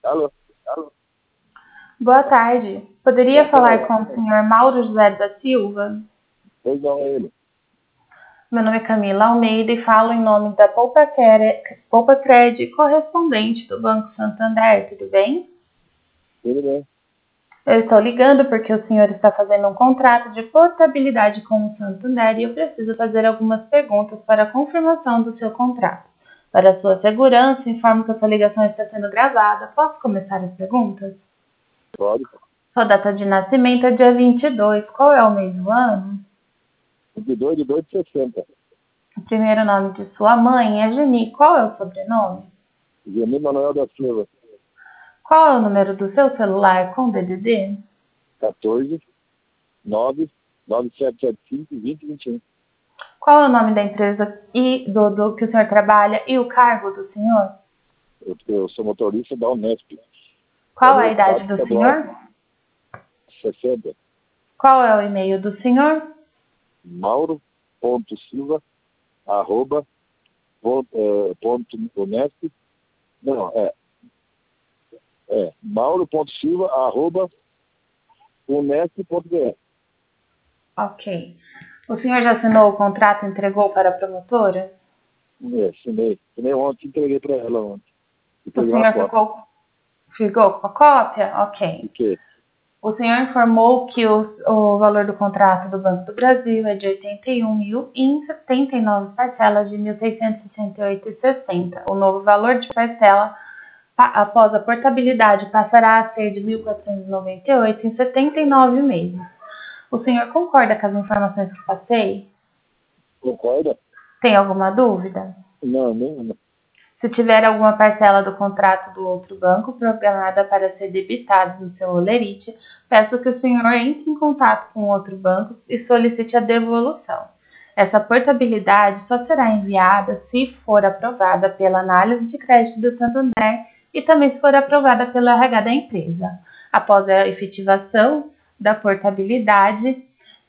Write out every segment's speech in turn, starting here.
Alô? Alô? Boa tarde. Poderia falar com o senhor Mauro José da Silva? Pois não é ele. Meu nome é Camila Almeida e falo em nome da Poupa Cred, correspondente do Banco Santander, tudo bem? Tudo bem. Eu estou ligando porque o senhor está fazendo um contrato de portabilidade com o Santander e eu preciso fazer algumas perguntas para a confirmação do seu contrato. Para a sua segurança, informo que a sua ligação está sendo gravada. Posso começar as perguntas? Pode. Sua data de nascimento é dia 22. Qual é o mês do ano? 22 de 2 de 60. O primeiro nome de sua mãe é Geni. Qual é o sobrenome? Gemir Manuel da Silva. Qual é o número do seu celular com DDD? 14 9 9775 2021. Qual é o nome da empresa e do que o senhor trabalha e o cargo do senhor? Eu sou motorista da Unesp. Qual é a idade do senhor? 60. Qual é o e-mail do senhor? Mauro.silva @unesp. Não, Mauro.silva @unesp.br. Ok. O senhor já assinou o contrato e entregou para a promotora? Assinei ontem, entreguei para ela ontem. O senhor ficou com a cópia? Ok. O quê? O senhor informou que o valor do contrato do Banco do Brasil é de 81 mil e em 79 parcelas de 1.668,60. O novo valor de parcela após a portabilidade passará a ser de 1.498 em 79 meses. O senhor concorda com as informações que passei? Concorda? Tem alguma dúvida? Não, nenhuma. Se tiver alguma parcela do contrato do outro banco programada para ser debitada no seu holerite, peço que o senhor entre em contato com o outro banco e solicite a devolução. Essa portabilidade só será enviada se for aprovada pela análise de crédito do Santander e também se for aprovada pela RH da empresa. Após a efetivação da portabilidade,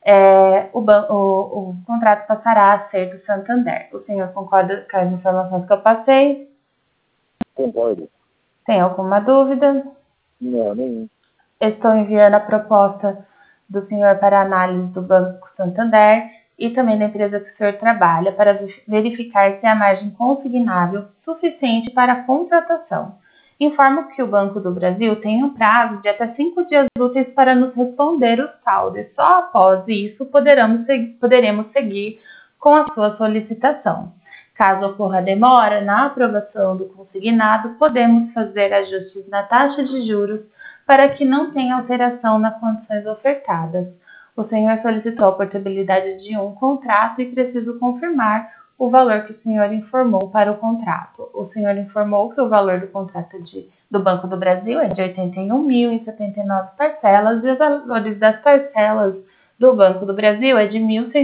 o contrato passará a ser do Santander. O senhor concorda com as informações que eu passei? Concordo. Tem alguma dúvida? Não, nenhum. Estou enviando a proposta do senhor para análise do Banco Santander e também da empresa que o senhor trabalha para verificar se há margem consignável suficiente para a contratação. Informo que o Banco do Brasil tem um prazo de até 5 dias úteis para nos responder o saldo e só após isso poderemos seguir com a sua solicitação. Caso ocorra demora na aprovação do consignado, podemos fazer ajustes na taxa de juros para que não tenha alteração nas condições ofertadas. O senhor solicitou a portabilidade de um contrato e preciso confirmar o valor que o senhor informou para o contrato. O senhor informou que o valor do contrato do Banco do Brasil é de 81 mil em 79 parcelas e os valores das parcelas do Banco do Brasil é de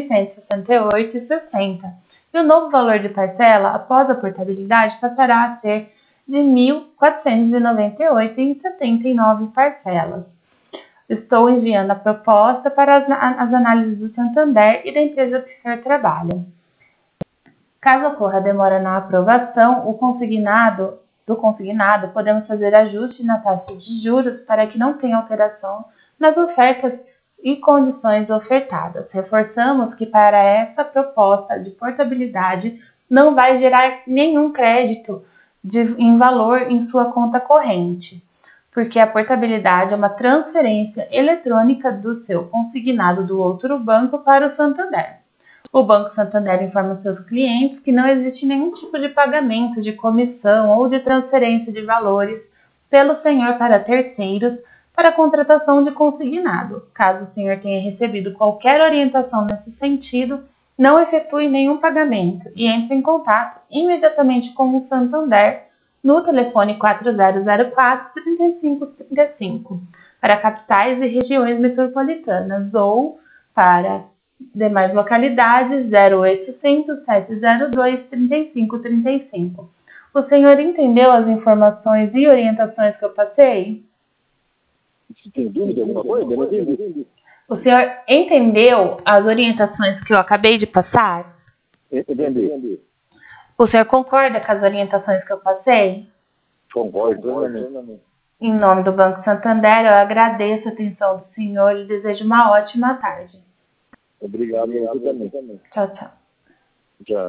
1.668,60. E o novo valor de parcela, após a portabilidade, passará a ser de 1.498 em 79 parcelas. Estou enviando a proposta para as análises do Santander e da empresa que o senhor trabalha. Caso ocorra demora na aprovação, do consignado, podemos fazer ajuste na taxa de juros para que não tenha alteração nas ofertas e condições ofertadas. Reforçamos que para essa proposta de portabilidade não vai gerar nenhum crédito em valor em sua conta corrente, porque a portabilidade é uma transferência eletrônica do seu consignado do outro banco para o Santander. O Banco Santander informa seus clientes que não existe nenhum tipo de pagamento de comissão ou de transferência de valores pelo senhor para terceiros para a contratação de consignado. Caso o senhor tenha recebido qualquer orientação nesse sentido, não efetue nenhum pagamento e entre em contato imediatamente com o Santander no telefone 4004-3535 para capitais e regiões metropolitanas ou para demais localidades 0800 702 3535. O senhor entendeu as informações e orientações que eu passei? Se tem dúvida alguma coisa, não entendi. O senhor entendeu as orientações que eu acabei de passar? Entendi. O senhor concorda com as orientações que eu passei? Concordo. Em nome do Banco Santander, eu agradeço a atenção do senhor e desejo uma ótima tarde. Obrigado, você também. Tchau, tchau. Já.